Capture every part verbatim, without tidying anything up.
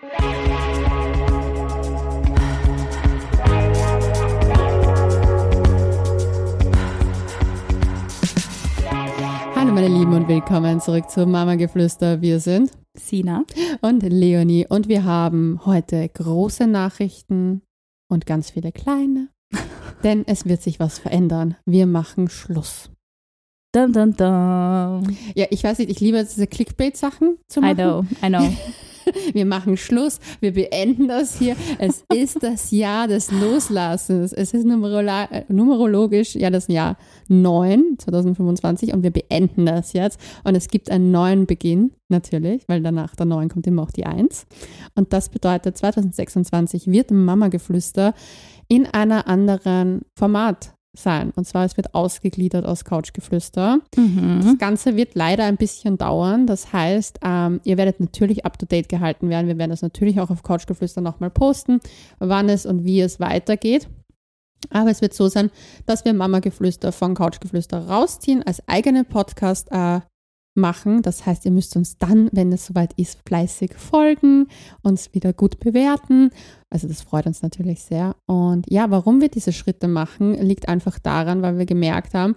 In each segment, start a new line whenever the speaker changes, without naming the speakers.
Hallo meine Lieben und willkommen zurück zu Mama Geflüster. Wir sind
Sina
und Leonie und wir haben heute große Nachrichten und ganz viele kleine, denn es wird sich was verändern. Wir machen Schluss.
Dun, dun, dun.
Ja, ich weiß nicht, ich liebe diese Clickbait-Sachen zu machen.
I know, I know.
Wir machen Schluss, wir beenden das hier. Es ist das Jahr des Loslassens. Es ist numerolo- numerologisch ja das Jahr neun, zwanzig fünfundzwanzig und wir beenden das jetzt. Und es gibt einen neuen Beginn, natürlich, weil danach der neun kommt immer auch die eins. Und das bedeutet, zwanzig sechsundzwanzig wird Mama Geflüster in einer anderen Format sein. Und zwar, es wird ausgegliedert aus Couchgeflüster.
Mhm.
Das Ganze wird leider ein bisschen dauern. Das heißt, ähm, ihr werdet natürlich up-to-date gehalten werden. Wir werden das natürlich auch auf Couchgeflüster nochmal posten, wann es und wie es weitergeht. Aber es wird so sein, dass wir Mama Geflüster von Couchgeflüster rausziehen, als eigenen Podcast äh, machen. Das heißt, ihr müsst uns dann, wenn es soweit ist, fleißig folgen, uns wieder gut bewerten. Also das freut uns natürlich sehr. Und ja, warum wir diese Schritte machen, liegt einfach daran, weil wir gemerkt haben,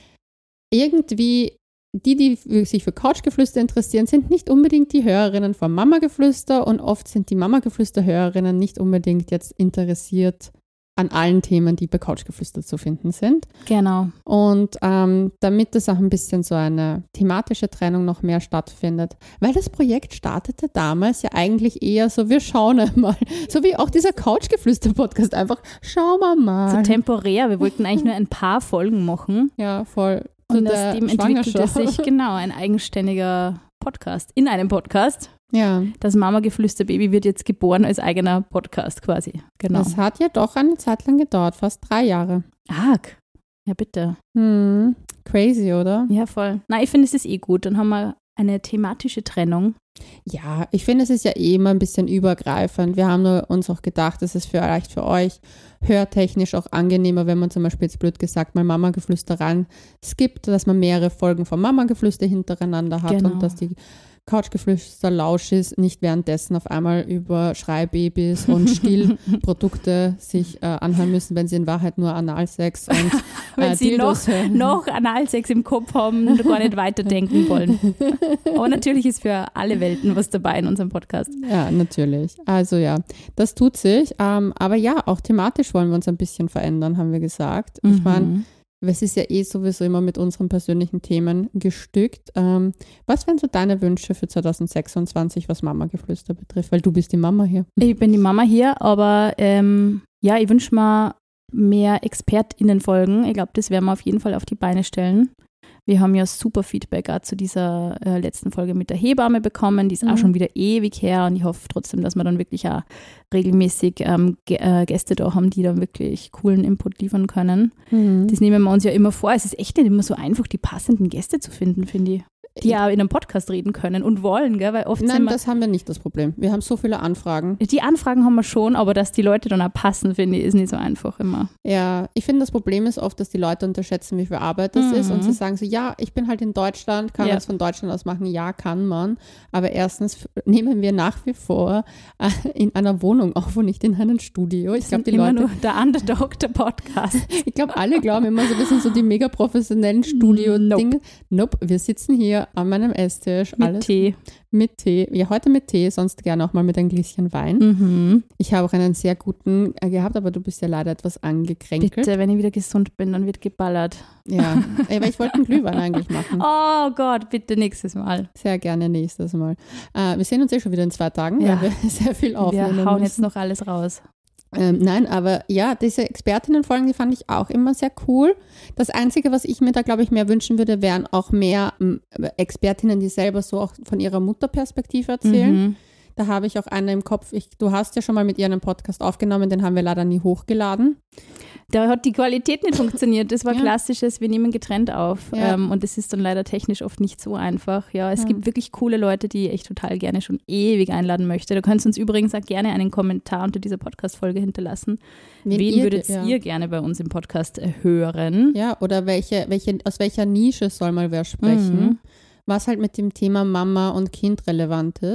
irgendwie die, die sich für Couchgeflüster interessieren, sind nicht unbedingt die Hörerinnen von Mama Geflüster und oft sind die Mama Geflüster-Hörerinnen nicht unbedingt jetzt interessiert an allen Themen, die bei Couchgeflüster zu finden sind.
Genau.
Und ähm, damit das auch ein bisschen so eine thematische Trennung noch mehr stattfindet, weil das Projekt startete damals ja eigentlich eher so, wir schauen einmal, so wie auch dieser Couchgeflüster-Podcast, einfach schauen wir mal.
So temporär, wir wollten eigentlich nur ein paar Folgen machen.
Ja, voll.
Und aus dem entwickelte sich genau ein eigenständiger Podcast, in einem Podcast.
Ja.
Das Mama-Geflüster-Baby wird jetzt geboren als eigener Podcast quasi. Genau.
Das hat ja doch eine Zeit lang gedauert, fast drei Jahre.
Arg. Ja, bitte.
Hm, crazy, oder?
Ja, voll. Na, ich finde, es ist eh gut. Dann haben wir eine thematische Trennung.
Ja, ich finde, es ist ja eh immer ein bisschen übergreifend. Wir haben nur uns auch gedacht, es ist vielleicht für euch hörtechnisch auch angenehmer, wenn man zum Beispiel jetzt blöd gesagt mal Mama-Geflüster ran skippt, dass man mehrere Folgen von Mama-Geflüster hintereinander hat
Genau.
und dass die Couchgeflüster-Lauschis nicht währenddessen auf einmal über Schreibabys und Stillprodukte sich äh, anhören müssen, wenn sie in Wahrheit nur Analsex und
wenn
äh,
sie
Dildos
noch,
hören.
noch Analsex im Kopf haben und gar nicht weiterdenken wollen. Aber natürlich ist für alle Welten was dabei in unserem Podcast.
Ja, natürlich. Also ja, das tut sich. Ähm, aber ja, auch thematisch wollen wir uns ein bisschen verändern, haben wir gesagt. Ich
Mhm.
meine, es ist ja eh sowieso immer mit unseren persönlichen Themen gestückt. Ähm, was wären so deine Wünsche für zwanzig sechsundzwanzig, was Mama-Geflüster betrifft? Weil du bist die Mama hier.
Ich bin die Mama hier, aber ähm, ja, ich wünsche mir mehr ExpertInnen-Folgen. Ich glaube, das werden wir auf jeden Fall auf die Beine stellen. Wir haben ja super Feedback auch zu dieser äh, letzten Folge mit der Hebamme bekommen. Die ist
Mhm.
auch schon wieder ewig her und ich hoffe trotzdem, dass wir dann wirklich auch regelmäßig ähm, G- äh, Gäste da haben, die dann wirklich coolen Input liefern können.
Mhm.
Das nehmen wir uns ja immer vor. Es ist echt nicht immer so einfach, die passenden Gäste zu finden, finde ich. Die ja in einem Podcast reden können und wollen, gell? Weil oft sind
Nein,
wir,
das haben wir nicht das Problem. Wir haben so viele Anfragen.
die Anfragen haben wir schon, aber dass die Leute dann auch passen, finde ich, ist nicht so einfach immer.
Ja, ich finde, das Problem ist oft, dass die Leute unterschätzen, wie viel Arbeit das
Mhm.
ist und sie sagen so, ja, ich bin halt in Deutschland, kann
Ja.
man es von Deutschland aus machen? Ja, kann man. Aber erstens f- nehmen wir nach wie vor äh, in einer Wohnung auf und nicht in einem Studio. Ich glaube, die
immer
Leute,
nur der Underdog, der Podcast.
ich glaube, alle glauben immer so, wir sind so die mega professionellen Studio-Dinge. Nope, wir sitzen hier an meinem Esstisch.
Mit
alles
Tee.
mit Tee. Ja, heute mit Tee, sonst gerne auch mal mit ein Gläschen Wein.
Mhm.
Ich habe auch einen sehr guten äh, gehabt, aber du bist ja leider etwas angekränkelt.
Bitte, wenn ich wieder gesund bin, dann wird geballert.
Ja, aber ich wollte einen Glühwein eigentlich machen.
Oh Gott, bitte nächstes Mal.
Sehr gerne nächstes Mal. Äh, wir sehen uns eh schon wieder in zwei Tagen,
Ja.
weil wir sehr viel aufnehmen
Wir hauen jetzt
müssen.
noch alles raus.
Ähm, nein, aber ja, diese Expertinnenfolgen, die fand ich auch immer sehr cool. Das Einzige, was ich mir da, glaube ich, mehr wünschen würde, wären auch mehr ähm, Expertinnen, die selber so auch von ihrer Mutterperspektive erzählen.
Mhm.
Da habe ich auch eine im Kopf. Ich, du hast ja schon mal mit ihr einen Podcast aufgenommen, den haben wir leider nie hochgeladen.
Da hat die Qualität nicht funktioniert. Das war
Ja.
klassisches, wir nehmen getrennt auf.
Ja.
Ähm, und das ist dann leider technisch oft nicht so einfach. Ja, es
Ja.
gibt wirklich coole Leute, die ich echt total gerne schon ewig einladen möchte. Da könnt ihr uns übrigens auch gerne einen Kommentar unter dieser Podcast-Folge hinterlassen.
Wen
Wen
ihr-
würdet
ja.
ihr gerne bei uns im Podcast äh, hören?
Ja, oder welche, welche, aus welcher Nische soll mal wer sprechen,
Mhm.
was halt mit dem Thema Mama und Kind relevant ist.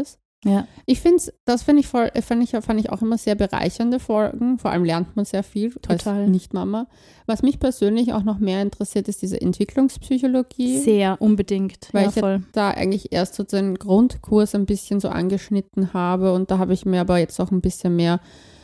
Ja.
Ich finde es, das finde ich voll, fand ich, fand ich auch immer sehr bereichernde Folgen. Vor allem lernt man sehr viel
Total.
als Nicht-Mama. Was mich persönlich auch noch mehr interessiert, ist diese Entwicklungspsychologie.
Sehr unbedingt.
Weil
ja,
ich
voll.
da eigentlich erst so den Grundkurs ein bisschen so angeschnitten habe und da habe ich mir aber jetzt auch ein bisschen mehr,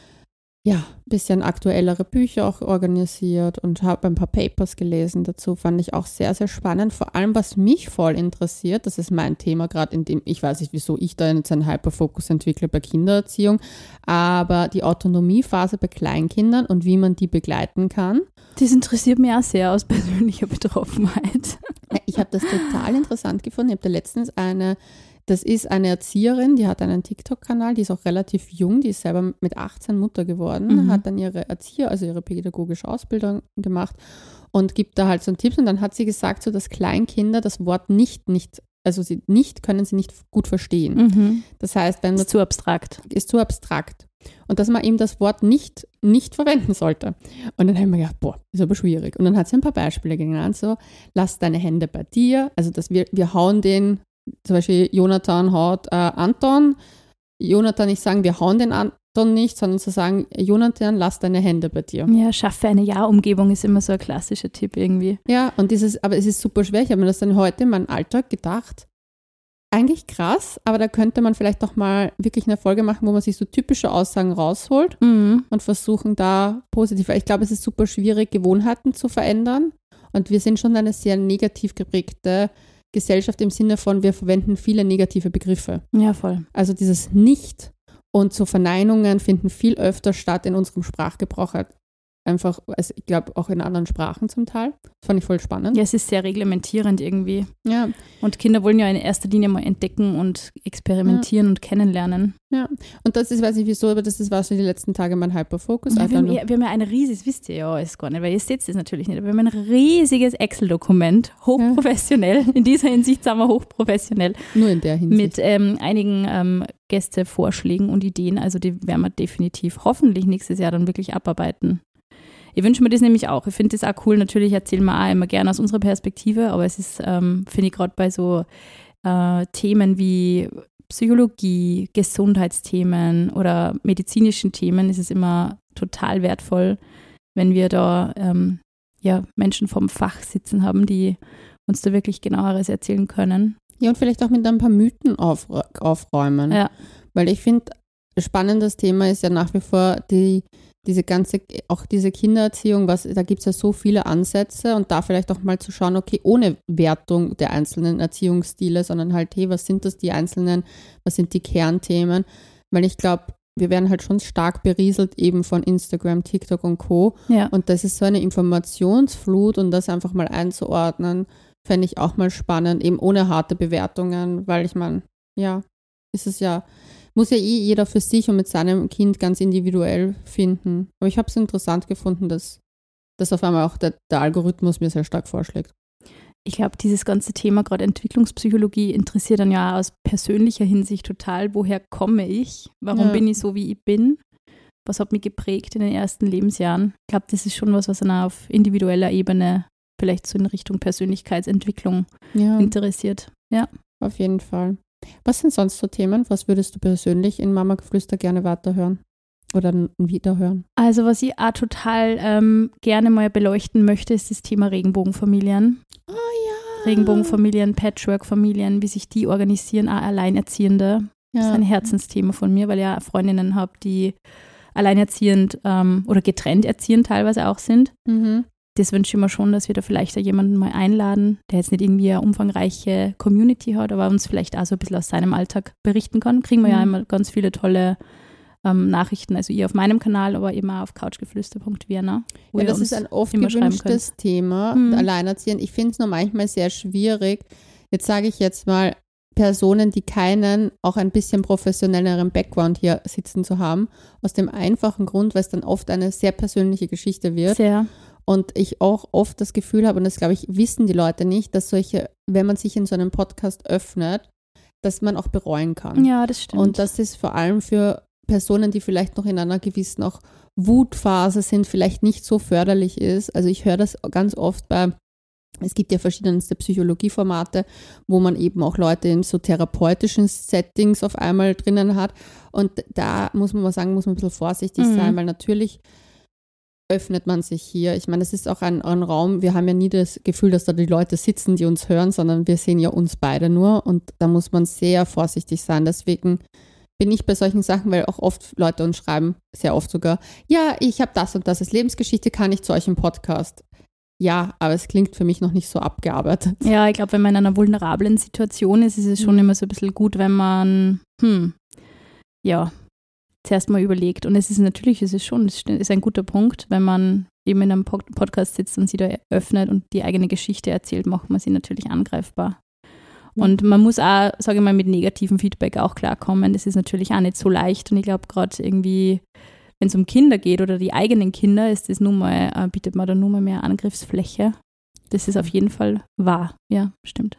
ja, ein bisschen aktuellere Bücher auch organisiert und habe ein paar Papers gelesen dazu. Fand ich auch sehr, sehr spannend. Vor allem, was mich voll interessiert, das ist mein Thema gerade, in dem, ich weiß nicht, wieso ich da jetzt einen Hyperfokus entwickle bei Kindererziehung, aber die Autonomiephase bei Kleinkindern und wie man die begleiten kann.
Das interessiert mich auch sehr aus persönlicher Betroffenheit.
Ich habe das total interessant gefunden. Ich habe da letztens eine, das ist eine Erzieherin, die hat einen TikTok-Kanal, die ist auch relativ jung, die ist selber mit achtzehn Mutter geworden,
Mhm.
hat dann ihre Erzieher, also ihre pädagogische Ausbildung gemacht und gibt da halt so einen Tipps und dann hat sie gesagt, so dass Kleinkinder das Wort nicht, nicht, also sie nicht, können sie nicht gut verstehen.
Mhm.
Das heißt, wenn man
Ist zu abstrakt.
ist zu abstrakt. Und dass man eben das Wort nicht, nicht verwenden sollte. Und dann haben wir gedacht, boah, ist aber schwierig. Und dann hat sie ein paar Beispiele genannt, so, lass deine Hände bei dir, also dass wir, wir hauen den, zum Beispiel Jonathan haut äh, Anton, Jonathan nicht sagen, wir hauen den Anton nicht, sondern zu sagen, Jonathan, lass deine Hände bei dir.
Ja, schaffe eine Ja-Umgebung ist immer so ein klassischer Tipp irgendwie.
Ja, und dieses, aber es ist super schwer. Ich habe mir das dann heute in meinem Alltag gedacht, eigentlich krass, aber da könnte man vielleicht doch mal wirklich eine Folge machen, wo man sich so typische Aussagen rausholt
Mhm.
und versuchen da positiv, weil ich glaube, es ist super schwierig, Gewohnheiten zu verändern und wir sind schon eine sehr negativ geprägte Gesellschaft im Sinne von, wir verwenden viele negative Begriffe.
Ja, voll.
Also dieses Nicht und so Verneinungen finden viel öfter statt in unserem Sprachgebrauch, halt einfach, also ich glaube auch in anderen Sprachen zum Teil. Das fand ich voll spannend.
Ja, es ist sehr reglementierend irgendwie.
Ja,
Und Kinder wollen ja in erster Linie mal entdecken und experimentieren und kennenlernen.
ja. Und das ist, weiß ich wieso, aber das ist, war so die letzten Tage mein Hyperfocus.
Ja, wir,
Einfach
haben,
nur-
ja- wir haben ja ein riesiges, wisst ihr ja alles gar nicht, weil ihr seht es natürlich nicht, aber wir haben ein riesiges Excel-Dokument, hochprofessionell. In dieser Hinsicht sind wir hochprofessionell.
Nur in der Hinsicht.
Mit ähm, einigen ähm, Gästevorschlägen und Ideen. Also die werden wir definitiv hoffentlich nächstes Jahr dann wirklich abarbeiten. Ich wünsche mir das nämlich auch. Ich finde das auch cool. Natürlich erzählen wir auch immer gerne aus unserer Perspektive, aber es ist, ähm, finde ich, gerade bei so äh, Themen wie Psychologie, Gesundheitsthemen oder medizinischen Themen ist es immer total wertvoll, wenn wir da ähm, ja, Menschen vom Fach sitzen haben, die uns da wirklich genaueres erzählen können.
Ja, und vielleicht auch mit ein paar Mythen auf, aufräumen.
Ja.
Weil ich finde, spannendes Thema ist ja nach wie vor die, diese ganze, auch diese Kindererziehung, was, da gibt es ja so viele Ansätze und da vielleicht auch mal zu schauen, okay, ohne Wertung der einzelnen Erziehungsstile, sondern halt, hey, was sind das die einzelnen, was sind die Kernthemen? Weil ich glaube, wir werden halt schon stark berieselt eben von Instagram, TikTok und Co.
Ja.
Und das ist so eine Informationsflut und das einfach mal einzuordnen, fände ich auch mal spannend, eben ohne harte Bewertungen, weil ich meine, ja, ist es ja, muss ja eh jeder für sich und mit seinem Kind ganz individuell finden. Aber ich habe es interessant gefunden, dass, dass auf einmal auch der, der Algorithmus mir sehr stark vorschlägt.
Ich glaube, dieses ganze Thema, gerade Entwicklungspsychologie, interessiert dann ja aus persönlicher Hinsicht total. Woher komme ich? Warum
Ja.
bin ich so, wie ich bin? Was hat mich geprägt in den ersten Lebensjahren? Ich glaube, das ist schon was, was dann auch auf individueller Ebene vielleicht so in Richtung Persönlichkeitsentwicklung
Ja,
interessiert. Ja.
auf jeden Fall. Was sind sonst so Themen? Was würdest du persönlich in Mama Geflüster gerne weiterhören? Oder n- wiederhören?
Also was ich auch total ähm, gerne mal beleuchten möchte, ist das Thema Regenbogenfamilien.
Oh ja.
Regenbogenfamilien, Patchwork-Familien, wie sich die organisieren, auch Alleinerziehende. Das ist
Ja.
ein Herzensthema von mir, weil ich ja Freundinnen habe, die alleinerziehend ähm, oder getrennt erziehend teilweise auch sind.
Mhm.
Das wünsche ich mir schon, dass wir da vielleicht auch jemanden mal einladen, der jetzt nicht irgendwie eine umfangreiche Community hat, aber uns vielleicht auch so ein bisschen aus seinem Alltag berichten kann. Kriegen wir ja
Mhm.
immer ganz viele tolle ähm, Nachrichten, also ihr auf meinem Kanal, aber eben auch auf couchgeflüster punkt vienna. wo
Ja,
ihr
das
uns
ist ein oft
immer schreiben
gewünschtes Thema,
Mhm.
Alleinerziehend. Ich finde es nur manchmal sehr schwierig. Jetzt sage ich jetzt mal, Personen, die keinen, auch ein bisschen professionelleren Background hier sitzen zu haben, aus dem einfachen Grund, weil es dann oft eine sehr persönliche Geschichte wird.
Sehr.
Und ich auch oft das Gefühl habe, und das glaube ich, wissen die Leute nicht, dass solche, wenn man sich in so einem Podcast öffnet, dass man auch bereuen kann.
Ja, das stimmt.
Und das ist vor allem für Personen, die vielleicht noch in einer gewissen auch Wutphase sind, vielleicht nicht so förderlich ist. Also ich höre das ganz oft bei Es gibt ja verschiedenste Psychologieformate, wo man eben auch Leute in so therapeutischen Settings auf einmal drinnen hat. Und da muss man mal sagen, muss man ein bisschen vorsichtig mhm. sein, weil natürlich öffnet man sich hier. Ich meine, das ist auch ein, ein Raum, wir haben ja nie das Gefühl, dass da die Leute sitzen, die uns hören, sondern wir sehen ja uns beide nur und da muss man sehr vorsichtig sein. Deswegen bin ich bei solchen Sachen, weil auch oft Leute uns schreiben, sehr oft sogar, ja, ich habe das und das als Lebensgeschichte, kann ich zu euch im Podcast. Ja, aber es klingt für mich noch nicht so abgearbeitet.
Ja, ich glaube, wenn man in einer vulnerablen Situation ist, ist es schon mhm. immer so ein bisschen gut, wenn man, hm, ja, zuerst mal überlegt. Und es ist natürlich, es ist schon, es ist ein guter Punkt, wenn man eben in einem Podcast sitzt und sie da öffnet und die eigene Geschichte erzählt, macht man sie natürlich angreifbar. Ja. Und man muss auch, sage ich mal, mit negativem Feedback auch klarkommen. Das ist natürlich auch nicht so leicht. Und ich glaube, gerade irgendwie, wenn es um Kinder geht oder die eigenen Kinder, ist das nun mal, äh, bietet man da nun mal mehr Angriffsfläche. Das ist auf jeden Fall wahr. Ja, stimmt.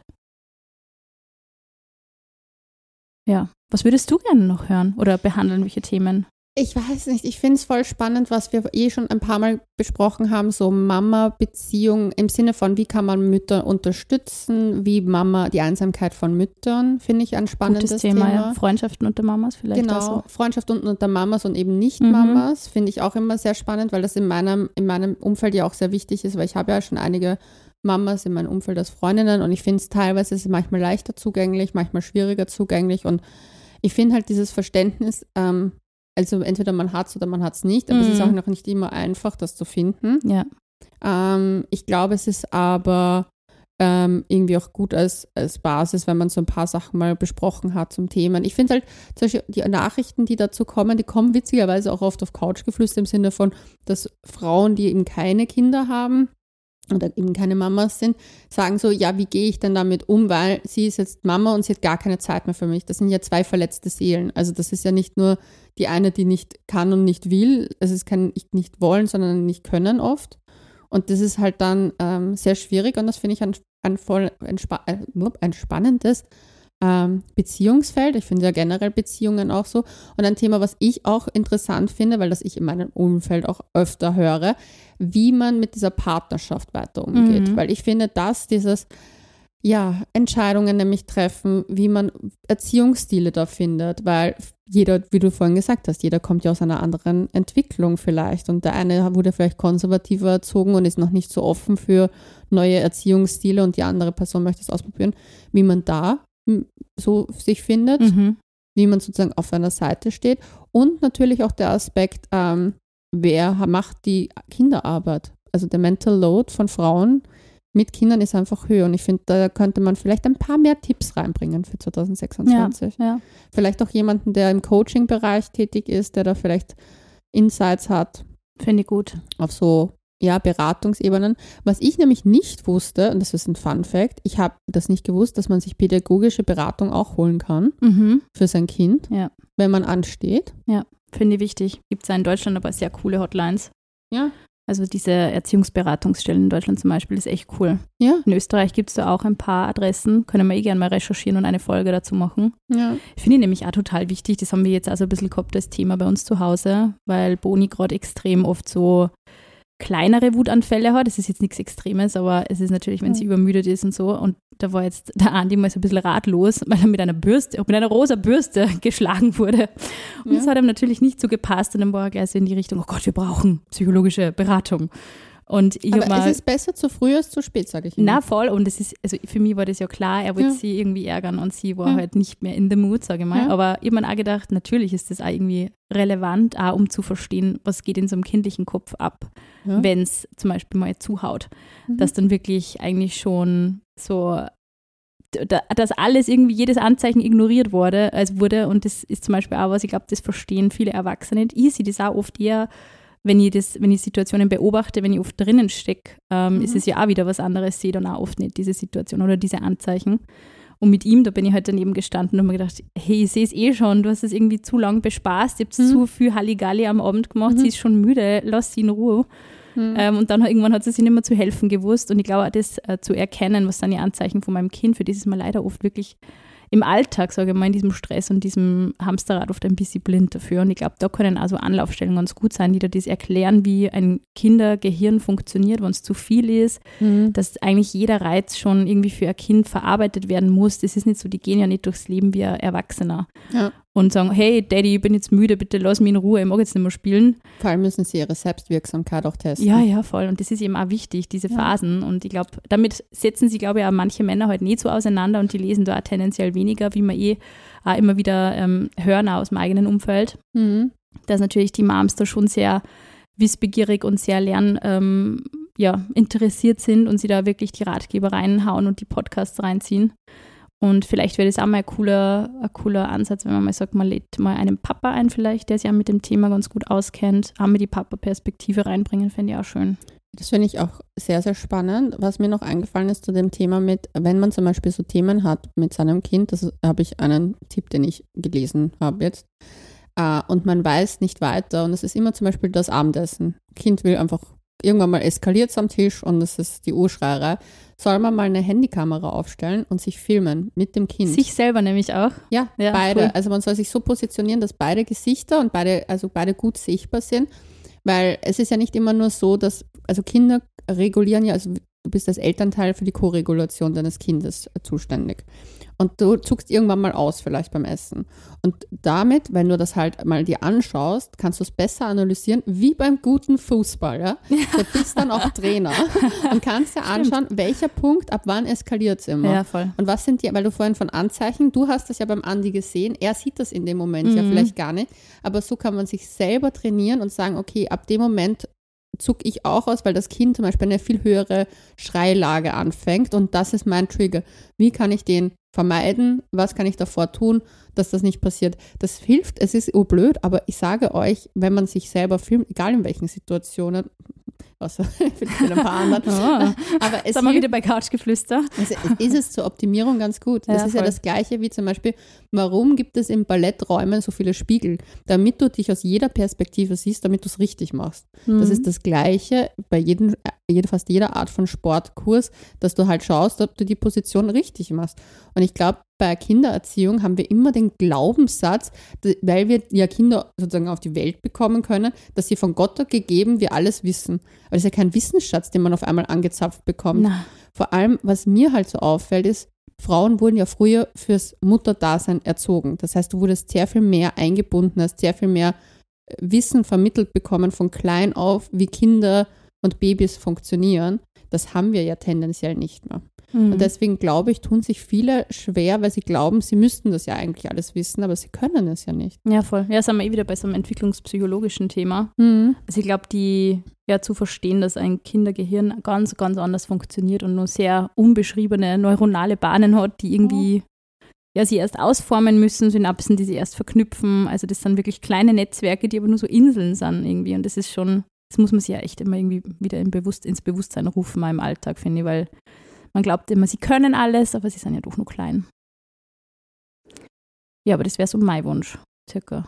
Ja, was würdest du gerne noch hören oder behandeln, welche Themen?
Ich weiß nicht, ich finde es voll spannend, was wir eh schon ein paar Mal besprochen haben, so Mama-Beziehung im Sinne von, wie kann man Mütter unterstützen, wie Mama, die Einsamkeit von Müttern, finde ich ein spannendes
Gutes Thema.
Thema.
Ja. Freundschaften unter Mamas vielleicht
genau,
auch so.
Freundschaft unter Mamas und eben Nicht-Mamas, mhm. finde ich auch immer sehr spannend, weil das in meinem, in meinem Umfeld ja auch sehr wichtig ist, weil ich habe ja schon einige Mamas in meinem Umfeld als Freundinnen und ich finde es teilweise ist es manchmal leichter zugänglich, manchmal schwieriger zugänglich und ich finde halt dieses Verständnis, ähm, also entweder man hat es oder man hat es nicht, aber mm. es ist auch noch nicht immer einfach, das zu finden.
Ja.
Ähm, ich glaube, es ist aber ähm, irgendwie auch gut als, als Basis, wenn man so ein paar Sachen mal besprochen hat zum Thema. Ich finde halt, zum Beispiel die Nachrichten, die dazu kommen, die kommen witzigerweise auch oft auf Couchgeflüster im Sinne von, dass Frauen, die eben keine Kinder haben, oder eben keine Mamas sind, sagen so, ja, wie gehe ich denn damit um, weil sie ist jetzt Mama und sie hat gar keine Zeit mehr für mich. Das sind ja zwei verletzte Seelen. Also das ist ja nicht nur die eine, die nicht kann und nicht will. Es ist kein nicht wollen, sondern nicht können oft. Und das ist halt dann ähm, sehr schwierig und das finde ich ein, ein, voll, ein, ein spannendes ähm, Beziehungsfeld. Ich finde ja generell Beziehungen auch so. Und ein Thema, was ich auch interessant finde, weil das ich in meinem Umfeld auch öfter höre, wie man mit dieser Partnerschaft weiter umgeht. Mhm. Weil ich finde, dass dieses, ja, Entscheidungen nämlich treffen, wie man Erziehungsstile da findet, weil jeder, wie du vorhin gesagt hast, jeder kommt ja aus einer anderen Entwicklung vielleicht und der eine wurde vielleicht konservativer erzogen und ist noch nicht so offen für neue Erziehungsstile und die andere Person möchte es ausprobieren, wie man da so sich findet, mhm. wie man sozusagen auf einer Seite steht und natürlich auch der Aspekt, ähm, wer macht die Kinderarbeit? Also der Mental Load von Frauen mit Kindern ist einfach höher und ich finde, da könnte man vielleicht ein paar mehr Tipps reinbringen für zwanzig sechsundzwanzig.
Ja, ja.
Vielleicht auch jemanden, der im Coaching-Bereich tätig ist, der da vielleicht Insights hat.
Finde ich gut.
Auf so ja, Beratungsebenen. Was ich nämlich nicht wusste, und das ist ein Fun-Fact, ich habe das nicht gewusst, dass man sich pädagogische Beratung auch holen kann
mhm.
für sein Kind,
ja.
wenn man ansteht.
Ja, finde ich wichtig. Gibt es ja in Deutschland aber sehr coole Hotlines.
Ja.
Also diese Erziehungsberatungsstellen in Deutschland zum Beispiel ist echt cool.
Ja.
In Österreich gibt es da auch ein paar Adressen, können wir eh gerne mal recherchieren und eine Folge dazu machen.
Ja.
Finde ich nämlich auch total wichtig, das haben wir jetzt also ein bisschen gehabt, das Thema bei uns zu Hause, weil Boni gerade extrem oft so kleinere Wutanfälle hat. Das ist jetzt nichts Extremes, aber es ist natürlich, wenn sie übermüdet ist und so. Und da war jetzt der Andi mal so ein bisschen ratlos, weil er mit einer Bürste, mit einer rosa Bürste geschlagen wurde. Und ja. das hat ihm natürlich nicht so gepasst. Und dann war er gleich so in die Richtung, oh Gott, wir brauchen psychologische Beratung. Und ich
aber
mal,
es ist besser zu früh als zu spät, sage ich immer.
Na voll, und es ist, also für mich war das ja klar, er wollte ja. sie irgendwie ärgern und sie war ja. halt nicht mehr in the mood, sage ich mal. Ja. Aber ich habe mir auch gedacht, natürlich ist das auch irgendwie relevant, auch um zu verstehen, was geht in so einem kindlichen Kopf ab, ja. wenn es zum Beispiel mal zuhaut. Mhm. Dass dann wirklich eigentlich schon so, dass alles irgendwie, jedes Anzeichen ignoriert wurde, also wurde, und das ist zum Beispiel auch was, ich glaube, das verstehen viele Erwachsene nicht. Ich sehe das auch oft eher, wenn ich, das, wenn ich Situationen beobachte, wenn ich oft drinnen stecke, ähm, mhm. ist es ja auch wieder was anderes, sehe dann auch oft nicht diese Situation oder diese Anzeichen. Und mit ihm, da bin ich halt daneben gestanden und habe mir gedacht, hey, ich sehe es eh schon, du hast es irgendwie zu lang bespaßt, ihr habt mhm. zu viel Halligalli am Abend gemacht, mhm. sie ist schon müde, lass sie in Ruhe. Mhm. Ähm, und dann irgendwann hat sie sich nicht mehr zu helfen gewusst und ich glaube, das äh, zu erkennen, was sind die Anzeichen von meinem Kind, für das ist mir leider oft wirklich im Alltag, sage ich mal, in diesem Stress und diesem Hamsterrad oft ein bisschen blind dafür. Und ich glaube, da können also Anlaufstellen ganz gut sein, die da das erklären, wie ein Kindergehirn funktioniert, wenn es zu viel ist, mhm. dass eigentlich jeder Reiz schon irgendwie für ein Kind verarbeitet werden muss. Das ist nicht so, die gehen ja nicht durchs Leben wie ein Erwachsener. Ja. Und sagen, hey Daddy, ich bin jetzt müde, bitte lass mich in Ruhe, ich mag jetzt nicht mehr spielen.
Vor allem müssen sie ihre Selbstwirksamkeit auch testen.
Ja, ja, voll. Und das ist eben auch wichtig, diese ja. Phasen. Und ich glaube, damit setzen sie, glaube ich, auch manche Männer halt nicht so auseinander und die lesen da auch tendenziell weniger, wie wir eh auch immer wieder ähm, hören aus dem eigenen Umfeld. Mhm. Dass natürlich die Moms da schon sehr wissbegierig und sehr lern, ähm, ja, interessiert sind und sie da wirklich die Ratgeber reinhauen und die Podcasts reinziehen. Und vielleicht wäre das auch mal ein cooler, ein cooler Ansatz, wenn man mal sagt, man lädt mal einen Papa ein vielleicht, der sich ja mit dem Thema ganz gut auskennt. Auch mal die Papa-Perspektive reinbringen, fände ich auch schön.
Das finde ich auch sehr, sehr spannend. Was mir noch eingefallen ist zu dem Thema mit, wenn man zum Beispiel so Themen hat mit seinem Kind, das habe ich einen Tipp, den ich gelesen habe jetzt, äh, und man weiß nicht weiter und es ist immer zum Beispiel das Abendessen. Kind will einfach, irgendwann mal eskaliert es am Tisch und es ist die Urschreierei. Soll man mal eine Handykamera aufstellen und sich filmen mit dem Kind.
Sich selber nämlich auch?
Ja, ja beide. Cool. Also man soll sich so positionieren, dass beide Gesichter und beide, also beide gut sichtbar sind, weil es ist ja nicht immer nur so, dass, also Kinder regulieren ja, also du bist als Elternteil für die Koregulation deines Kindes zuständig. Und du zuckst irgendwann mal aus, vielleicht beim Essen. Und damit, wenn du das halt mal dir anschaust, kannst du es besser analysieren, wie beim guten Fußball. Ja? Du bist dann auch Trainer und kannst dir anschauen, welcher Punkt, ab wann eskaliert es immer.
Ja, voll.
Und was sind die, weil du vorhin von Anzeichen, du hast das ja beim Andi gesehen, er sieht das in dem Moment mhm. ja vielleicht gar nicht, aber so kann man sich selber trainieren und sagen, okay, ab dem Moment zucke ich auch aus, weil das Kind zum Beispiel eine viel höhere Schreilage anfängt und das ist mein Trigger. Wie kann ich den vermeiden? Was kann ich davor tun, dass das nicht passiert? Das hilft, es ist oh blöd, aber ich sage euch, wenn man sich selber filmt, egal in welchen Situationen, außer vielleicht mit ein paar anderen,
oh.
aber es
sind wir wieder bei Couchgeflüster.
Es, es ist es zur Optimierung ganz gut. Das
ja,
ist
voll.
ja das Gleiche wie zum Beispiel, warum gibt es in Balletträumen so viele Spiegel? Damit du dich aus jeder Perspektive siehst, damit du es richtig machst. Mhm. Das ist das Gleiche bei jedem, jede, fast jeder Art von Sportkurs, dass du halt schaust, ob du die Position richtig machst. Und ich glaube, bei Kindererziehung haben wir immer den Glaubenssatz, weil wir ja Kinder sozusagen auf die Welt bekommen können, dass sie von Gott gegeben wir alles wissen. Aber das ist ja kein Wissensschatz, den man auf einmal angezapft bekommt.
Na.
Vor allem, was mir halt so auffällt, ist, Frauen wurden ja früher fürs Mutterdasein erzogen. Das heißt, du wurdest sehr viel mehr eingebunden, hast sehr viel mehr Wissen vermittelt bekommen von klein auf, wie Kinder und Babys funktionieren. Das haben wir ja tendenziell nicht mehr. Mhm. Und deswegen glaube ich, tun sich viele schwer, weil sie glauben, sie müssten das ja eigentlich alles wissen, aber sie können es ja nicht.
Ja, voll. Ja, sind wir eh wieder bei so einem entwicklungspsychologischen Thema.
Mhm.
Also ich glaube, die ja zu verstehen, dass ein Kindergehirn ganz, ganz anders funktioniert und nur sehr unbeschriebene neuronale Bahnen hat, die irgendwie mhm. ja, sie erst ausformen müssen, Synapsen, die sie erst verknüpfen. Also das sind wirklich kleine Netzwerke, die aber nur so Inseln sind irgendwie. Und das ist schon, das muss man sich ja echt immer irgendwie wieder im Bewusst, ins Bewusstsein rufen, mal im Alltag, finde ich, weil man glaubt immer, sie können alles, aber sie sind ja doch nur klein. Ja, aber das wäre so mein Wunsch, circa.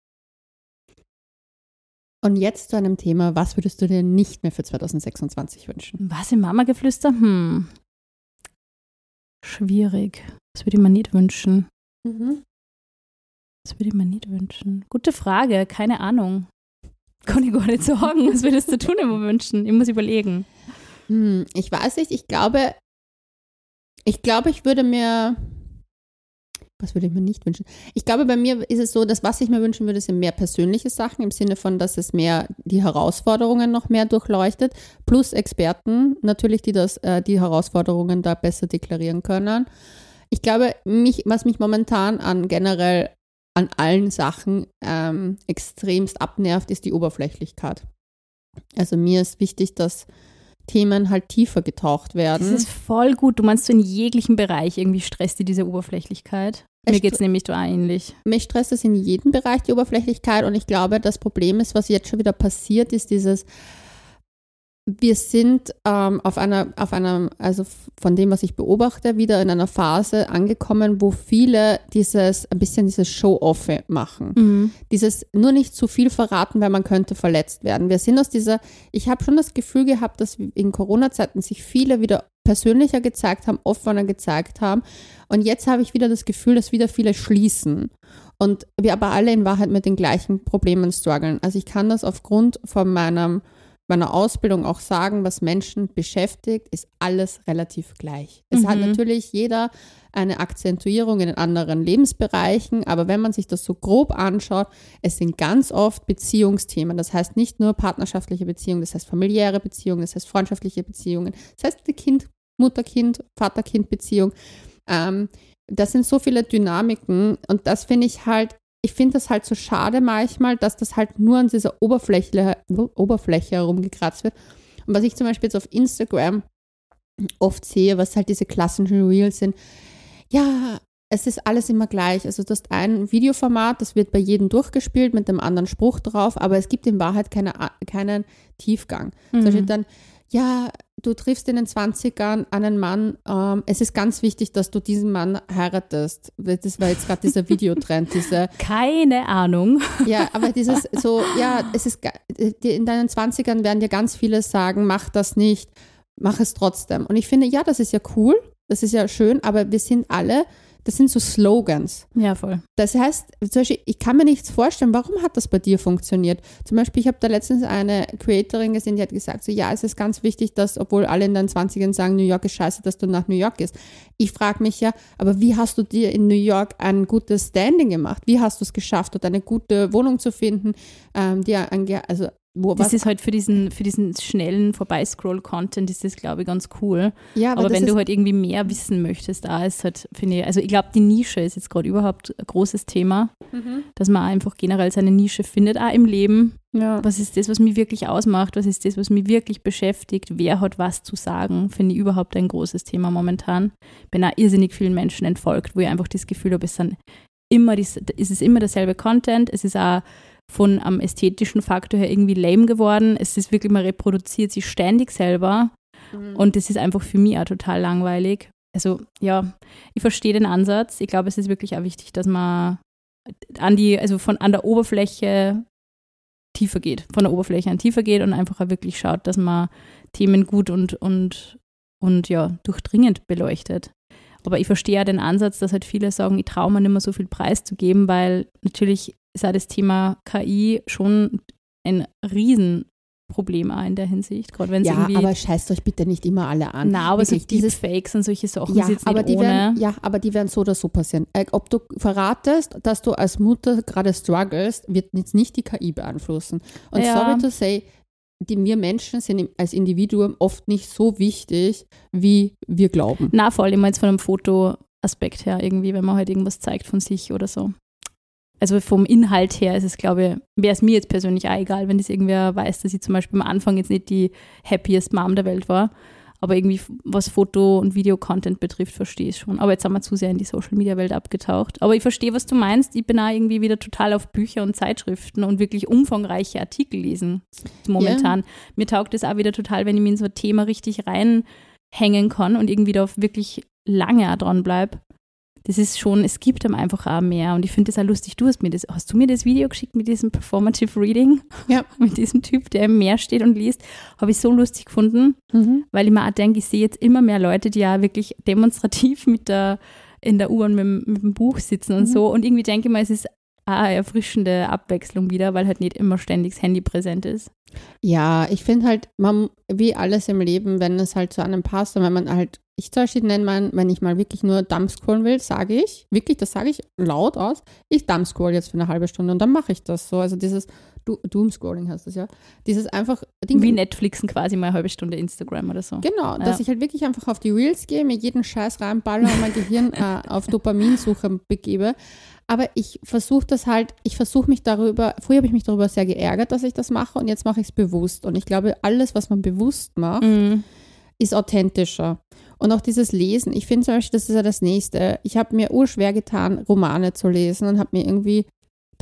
Und jetzt zu einem Thema, was würdest du dir nicht mehr für zwanzig sechsundzwanzig wünschen?
Was im Mama-Geflüster? Hm. Schwierig. Das würde ich mir nicht wünschen.
Mhm.
Das würde ich mir nicht wünschen. Gute Frage, keine Ahnung. Kann ich gar nicht sagen. Was würdest du tun immer wünschen? Ich muss überlegen.
Hm, ich weiß nicht, ich glaube, ich glaube, ich würde mir, was würde ich mir nicht wünschen? Ich glaube, bei mir ist es so, dass was ich mir wünschen würde, sind mehr persönliche Sachen, im Sinne von, dass es mehr die Herausforderungen noch mehr durchleuchtet, plus Experten natürlich, die das, äh, die Herausforderungen da besser deklarieren können. Ich glaube, mich, was mich momentan an generell an allen Sachen ähm, extremst abnervt, ist die Oberflächlichkeit. Also mir ist wichtig, dass Themen halt tiefer getaucht werden.
Das ist voll gut. Du meinst so in jeglichem Bereich irgendwie stresst dir diese Oberflächlichkeit? Mir geht es nämlich da ähnlich.
Mich stresst es in jedem Bereich, die Oberflächlichkeit. Und ich glaube, das Problem ist, was jetzt schon wieder passiert, ist dieses, wir sind ähm, auf einer, auf einer, also von dem, was ich beobachte, wieder in einer Phase angekommen, wo viele dieses, ein bisschen dieses Show-Off machen.
Mhm.
Dieses nur nicht zu viel verraten, weil man könnte verletzt werden. Wir sind aus dieser, ich habe schon das Gefühl gehabt, dass in Corona-Zeiten sich viele wieder persönlicher gezeigt haben, offener gezeigt haben. Und jetzt habe ich wieder das Gefühl, dass wieder viele schließen. Und wir aber alle in Wahrheit mit den gleichen Problemen strugglen. Also ich kann das aufgrund von meinem meiner Ausbildung auch sagen, was Menschen beschäftigt, ist alles relativ gleich. Es
Mhm.
hat natürlich jeder eine Akzentuierung in den anderen Lebensbereichen, aber wenn man sich das so grob anschaut, es sind ganz oft Beziehungsthemen. Das heißt nicht nur partnerschaftliche Beziehungen, das heißt familiäre Beziehungen, das heißt freundschaftliche Beziehungen, das heißt eine Kind, Mutter-Kind, Vater-Kind-Beziehung. Ähm, das sind so viele Dynamiken und das finde ich halt Ich finde das halt so schade manchmal, dass das halt nur an dieser Oberfläche, Oberfläche herumgekratzt wird. Und was ich zum Beispiel jetzt auf Instagram oft sehe, was halt diese klassischen Reels sind, ja, es ist alles immer gleich. Also du hast ein Videoformat, das wird bei jedem durchgespielt mit einem anderen Spruch drauf, aber es gibt in Wahrheit keine, keinen Tiefgang.
Mhm.
Da steht dann, ja, du triffst in den zwanzigern einen Mann, ähm, es ist ganz wichtig, dass du diesen Mann heiratest. Das war jetzt gerade dieser Videotrend, diese
Keine Ahnung.
Ja, aber dieses so, ja, es ist in deinen zwanzigern werden dir ganz viele sagen, mach das nicht, mach es trotzdem. Und ich finde, ja, das ist ja cool, das ist ja schön, aber wir sind alle, das sind so Slogans.
Ja, voll.
Das heißt, zum Beispiel, ich kann mir nichts vorstellen, warum hat das bei dir funktioniert? Zum Beispiel, ich habe da letztens eine Creatorin gesehen, die hat gesagt, so ja, es ist ganz wichtig, dass, obwohl alle in deinen zwanzigern sagen, New York ist scheiße, dass du nach New York gehst. Ich frage mich ja, aber wie hast du dir in New York ein gutes Standing gemacht? Wie hast du es geschafft, dort eine gute Wohnung zu finden, ähm, dir ein, also Wo,
das
was,
ist halt für diesen, für diesen schnellen Vorbeiscroll-Content ist das, glaube ich, ganz cool.
Ja, aber
aber
das
wenn
ist,
du halt irgendwie mehr wissen möchtest, da ist halt, finde ich, also ich glaube, die Nische ist jetzt gerade überhaupt ein großes Thema,
mhm.
dass man einfach generell seine Nische findet, auch im Leben.
Ja.
Was ist das, was mich wirklich ausmacht? Was ist das, was mich wirklich beschäftigt? Wer hat was zu sagen? Finde ich überhaupt ein großes Thema momentan. Bin auch irrsinnig vielen Menschen entfolgt, wo ich einfach das Gefühl habe, es sind immer, dies, es ist immer derselbe Content, es ist auch von am ästhetischen Faktor her irgendwie lame geworden. Es ist wirklich, man reproduziert sich ständig selber
Mhm.
und das ist einfach für mich auch total langweilig. Also ja, ich verstehe den Ansatz. Ich glaube, es ist wirklich auch wichtig, dass man an die, also von an der Oberfläche tiefer geht, von der Oberfläche an tiefer geht und einfach auch wirklich schaut, dass man Themen gut und, und, und ja, durchdringend beleuchtet. Aber ich verstehe ja den Ansatz, dass halt viele sagen, ich traue mir nicht mehr so viel preiszugeben, weil natürlich ist auch das Thema K I schon ein Riesenproblem auch in der Hinsicht. Gerade wenn es
Ja,
irgendwie.
aber scheißt euch bitte nicht immer alle an.
Na, aber so
Wirklich, dieses-
Deepfakes und solche Sachen
Ja,
ist jetzt
aber
nicht
die
ohne.
werden, ja, aber die werden so oder so passieren. Äh, Ob du verratest, dass du als Mutter gerade struggles, wird jetzt nicht die K I beeinflussen. Und
Ja.
sorry to say, die wir Menschen sind im- als Individuum oft nicht so wichtig, wie wir glauben.
Na, vor allem jetzt von einem Fotoaspekt her irgendwie, wenn man halt irgendwas zeigt von sich oder so. Also vom Inhalt her ist es, glaube ich, wäre es mir jetzt persönlich auch egal, wenn das irgendwer weiß, dass ich zum Beispiel am Anfang jetzt nicht die happiest Mom der Welt war. Aber irgendwie, was Foto- und Video-Content betrifft, verstehe ich schon. Aber jetzt haben wir zu sehr in die Social-Media-Welt abgetaucht. Aber ich verstehe, was du meinst. Ich bin auch irgendwie wieder total auf Bücher und Zeitschriften und wirklich umfangreiche Artikel lesen momentan.
Ja.
Mir taugt es auch wieder total, wenn ich mich in so ein Thema richtig reinhängen kann und irgendwie da wirklich lange auch dran bleibe. Das ist schon, es gibt einem einfach auch mehr und ich finde das auch lustig. Du hast mir das, hast du mir das Video geschickt mit diesem Performative Reading?
Ja.
Mit diesem Typ, der im Meer steht und liest. Habe ich so lustig gefunden,
Mhm.
weil ich mir auch denke, ich sehe jetzt immer mehr Leute, die ja wirklich demonstrativ mit der, in der U-Bahn mit, dem- mit dem Buch sitzen und
Mhm.
so. Und irgendwie denke ich mal, es ist auch eine erfrischende Abwechslung wieder, weil halt nicht immer ständig das Handy präsent ist.
Ja, ich finde halt, man, wie alles im Leben, wenn es halt zu einem passt und wenn man halt, ich zum Beispiel nenne man, wenn ich mal wirklich nur dumpscrollen will, sage ich, wirklich, das sage ich laut aus, ich dumpscroll jetzt für eine halbe Stunde und dann mache ich das so. Also dieses Do- Doomscrolling heißt das ja. Dieses einfach Ding.
Wie Netflixen quasi mal eine halbe Stunde Instagram oder so.
Genau,
Ja.
dass ich halt wirklich einfach auf die Reels gehe, mir jeden Scheiß reinballer und mein Gehirn äh, auf Dopaminsuche begebe. Aber ich versuche das halt, ich versuche mich darüber, früher habe ich mich darüber sehr geärgert, dass ich das mache und jetzt mache ich es bewusst. Und ich glaube, alles, was man bewusst macht,
Mhm.
ist authentischer. Und auch dieses Lesen, ich finde zum Beispiel, das ist ja das Nächste. Ich habe mir urschwer getan, Romane zu lesen und habe mir irgendwie da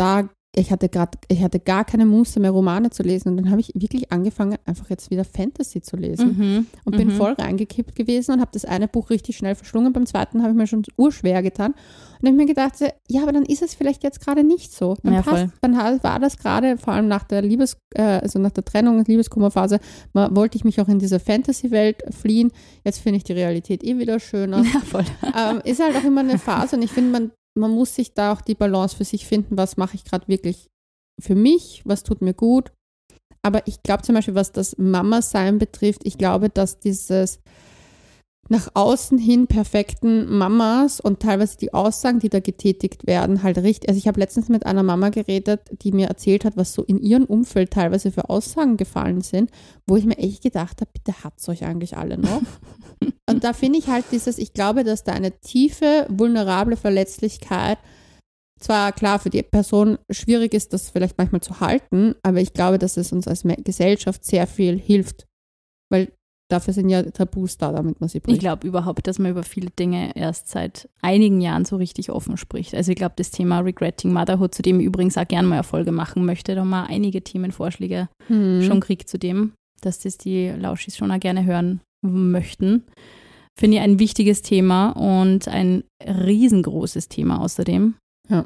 ich hatte gerade, ich hatte gar keine Muße mehr, Romane zu lesen. Und dann habe ich wirklich angefangen, einfach jetzt wieder Fantasy zu lesen.
Mhm.
Und bin
Mhm.
voll reingekippt gewesen und habe das eine Buch richtig schnell verschlungen. Beim zweiten habe ich mir schon urschwer getan. Und habe mir gedacht, ja, aber dann ist es vielleicht jetzt gerade nicht so. Dann,
Ja,
passt,
voll.
dann war das gerade, vor allem nach der Liebes, äh, also nach der Trennung und Liebeskummerphase, mal, wollte ich mich auch in diese Fantasy-Welt fliehen. Jetzt finde ich die Realität eh wieder schöner.
Ja, voll.
ähm, ist halt auch immer eine Phase und ich finde, man, man muss sich da auch die Balance für sich finden, was mache ich gerade wirklich für mich, was tut mir gut. Aber ich glaube zum Beispiel, was das Mama-Sein betrifft, ich glaube, dass dieses nach außen hin perfekten Mamas und teilweise die Aussagen, die da getätigt werden, halt richtig. Also ich habe letztens mit einer Mama geredet, die mir erzählt hat, was so in ihrem Umfeld teilweise für Aussagen gefallen sind, wo ich mir echt gedacht habe, bitte hat's euch eigentlich alle noch. Und da finde ich halt dieses, ich glaube, dass da eine tiefe, vulnerable Verletzlichkeit zwar klar für die Person schwierig ist, das vielleicht manchmal zu halten, aber ich glaube, dass es uns als Gesellschaft sehr viel hilft, weil dafür sind ja Tabus da, damit man sie bricht.
Ich glaube überhaupt, dass man über viele Dinge erst seit einigen Jahren so richtig offen spricht. Also ich glaube, das Thema Regretting Motherhood, zu dem ich übrigens auch gerne mal Erfolge machen möchte, da haben wir einige Themenvorschläge
hm.
schon kriegt zu dem, dass das die Lauschis schon auch gerne hören möchten. Finde ich ein wichtiges Thema und ein riesengroßes Thema außerdem.
Ja.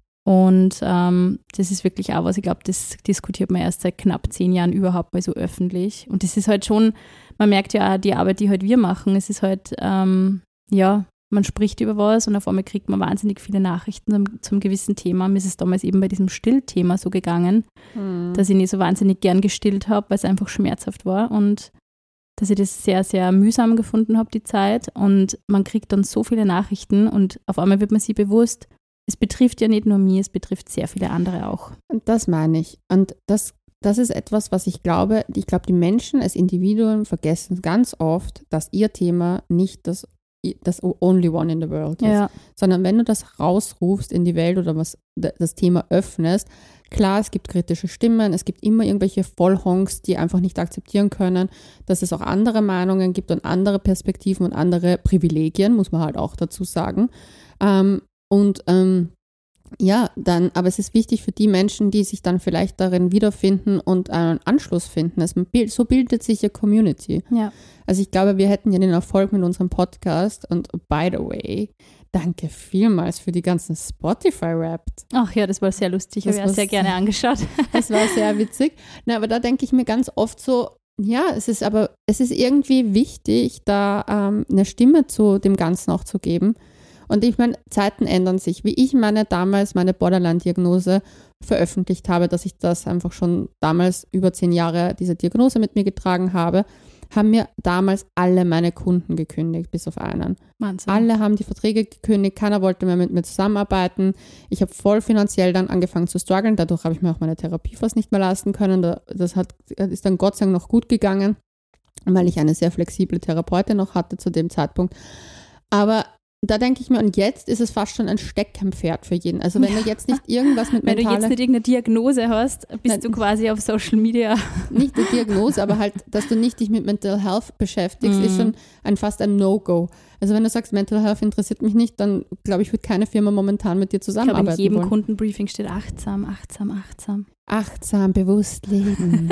Und ähm, das ist wirklich auch was, ich glaube, das diskutiert man erst seit knapp zehn Jahren überhaupt mal so öffentlich. Und das ist halt schon, man merkt ja auch die Arbeit, die halt wir machen, es ist halt, ähm, ja, man spricht über was und auf einmal kriegt man wahnsinnig viele Nachrichten zum, zum gewissen Thema. Mir ist es damals eben bei diesem Stillthema so gegangen,
Hm.
dass ich nicht so wahnsinnig gern gestillt habe, weil es einfach schmerzhaft war und dass ich das sehr, sehr mühsam gefunden habe, die Zeit. Und man kriegt dann so viele Nachrichten und auf einmal wird man sich bewusst, es betrifft ja nicht nur mich, es betrifft sehr viele andere auch.
Und das meine ich. Und das, das ist etwas, was ich glaube, ich glaube, die Menschen als Individuen vergessen ganz oft, dass ihr Thema nicht das, das only one in the world ist.
Ja.
Sondern wenn du das rausrufst in die Welt oder was das Thema öffnest, klar, es gibt kritische Stimmen, es gibt immer irgendwelche Vollhonks, die einfach nicht akzeptieren können, dass es auch andere Meinungen gibt und andere Perspektiven und andere Privilegien, muss man halt auch dazu sagen. Ähm, Und ähm, ja, dann, aber es ist wichtig für die Menschen, die sich dann vielleicht darin wiederfinden und einen Anschluss finden. Es, so bildet sich eine Community.
Ja.
Also ich glaube, wir hätten ja den Erfolg mit unserem Podcast und by the way, danke vielmals für die ganzen Spotify-Raps.
Ach ja, das war sehr lustig,
Das
habe ich auch sehr
war's-
gerne angeschaut.
Das war sehr witzig. Na, aber da denke ich mir ganz oft so, ja, es ist aber, es ist irgendwie wichtig, da ähm, eine Stimme zu dem Ganzen auch zu geben. Und ich meine, Zeiten ändern sich. Wie ich meine damals meine Borderline-Diagnose veröffentlicht habe, dass ich das einfach schon damals über zehn Jahre diese Diagnose mit mir getragen habe, haben mir damals alle meine Kunden gekündigt, bis auf einen.
Wahnsinn.
Alle haben die Verträge gekündigt, keiner wollte mehr mit mir zusammenarbeiten. Ich habe voll finanziell dann angefangen zu strugglen, dadurch habe ich mir auch meine Therapie fast nicht mehr leisten können. Das hat, ist dann Gott sei Dank noch gut gegangen, weil ich eine sehr flexible Therapeutin noch hatte zu dem Zeitpunkt. Aber da denke ich mir, und jetzt ist es fast schon ein Steckenpferd für jeden. Also wenn
Ja.
du jetzt nicht irgendwas mit
Wenn du
mentaler,
jetzt nicht irgendeine Diagnose hast, bist
Nein.
du quasi auf Social Media.
nicht die Diagnose, aber halt, dass du nicht dich mit Mental Health beschäftigst,
Mhm.
ist schon ein, fast ein No-Go. Also wenn du sagst, Mental Health interessiert mich nicht, dann glaube ich, wird keine Firma momentan mit dir
Ich glaube,
zusammenarbeiten
in jedem
wollen.
Kundenbriefing steht achtsam, achtsam, achtsam.
Achtsam, bewusst leben,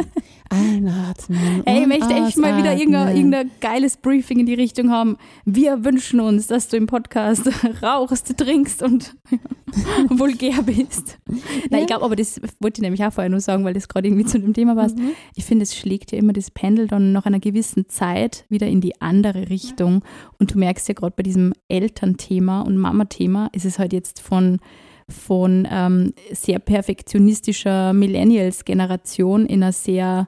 einatmen
Ey, ich
und
möchte echt mal wieder irgendein,
ausatmen.
irgendein geiles Briefing in die Richtung haben. Wir wünschen uns, dass du im Podcast rauchst, trinkst und vulgär bist. Nein, ich glaube, aber das wollte ich nämlich auch vorher nur sagen, weil das gerade irgendwie zu dem Thema passt.
Mhm.
Ich finde, es schlägt ja immer das Pendel dann nach einer gewissen Zeit wieder in die andere Richtung. Und du merkst ja gerade bei diesem Elternthema und Mama-Thema ist es halt jetzt von von ähm, sehr perfektionistischer Millennials-Generation in einer sehr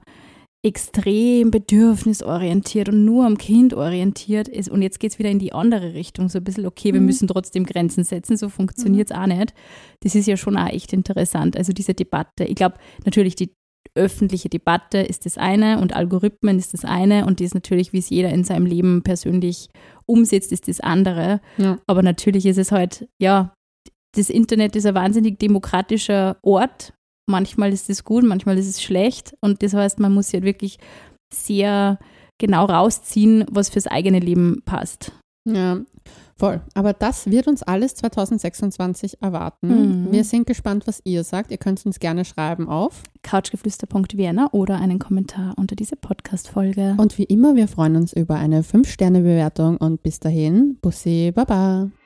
extrem bedürfnisorientiert und nur am Kind orientiert ist. Und jetzt geht es wieder in die andere Richtung. So ein bisschen, okay, wir
Mhm.
müssen trotzdem Grenzen setzen, so funktioniert es auch nicht. Das ist ja schon auch echt interessant. Also diese Debatte, ich glaube natürlich, die öffentliche Debatte ist das eine und Algorithmen ist das eine und das natürlich, wie es jeder in seinem Leben persönlich umsetzt, ist das andere.
Ja.
Aber natürlich ist es halt, ja, das Internet ist ein wahnsinnig demokratischer Ort. Manchmal ist es gut, manchmal ist es schlecht. Und das heißt, man muss ja wirklich sehr genau rausziehen, was fürs eigene Leben passt.
Ja, Voll. Aber das wird uns alles zwanzig sechsundzwanzig erwarten.
Mhm.
Wir sind gespannt, was ihr sagt. Ihr könnt uns gerne schreiben auf
couchgeflüster punkt vienna oder einen Kommentar unter diese Podcast-Folge.
Und wie immer, wir freuen uns über eine fünf Sterne Bewertung und bis dahin, Bussi, Baba.